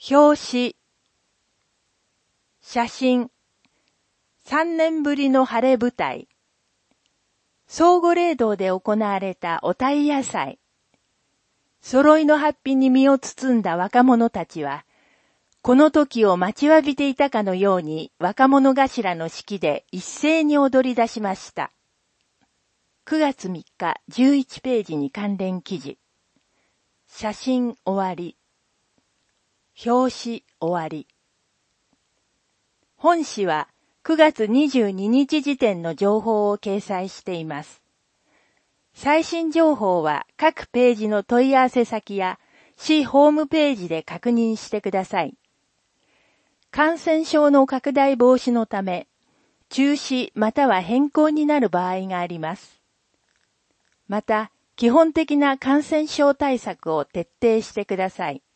表紙、写真、3年ぶりの晴れ舞台、相互霊道で行われたお大野祭、揃いの法被に身を包んだ若者たちは、この時を待ちわびていたかのように若者頭の指揮で一斉に踊り出しました。9月3日11ページに関連記事。写真終わり。表紙終わり。本誌は9月22日時点の情報を掲載しています。最新情報は各ページの問い合わせ先や市ホームページで確認してください。感染症の拡大防止のため、中止または変更になる場合があります。また、基本的な感染症対策を徹底してください。